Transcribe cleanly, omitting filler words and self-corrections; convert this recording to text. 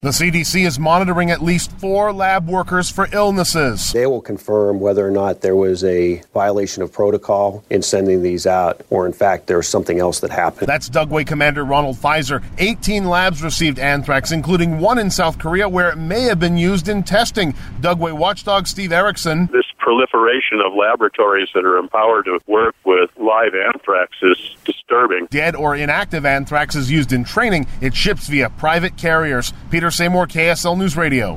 The CDC is monitoring at least 4 lab workers for illnesses. They will confirm whether or not there was a violation of protocol in sending these out, or in fact there was something else that happened. That's Dugway Commander Ronald Pfizer. 18 labs received anthrax, including one in South Korea where it may have been used in testing. Dugway watchdog Steve Erickson. This proliferation of laboratories that are empowered to work with live anthrax is disturbing. Dead or inactive anthrax is used in training. It ships via private carriers. Peter Seymour, KSL News Radio.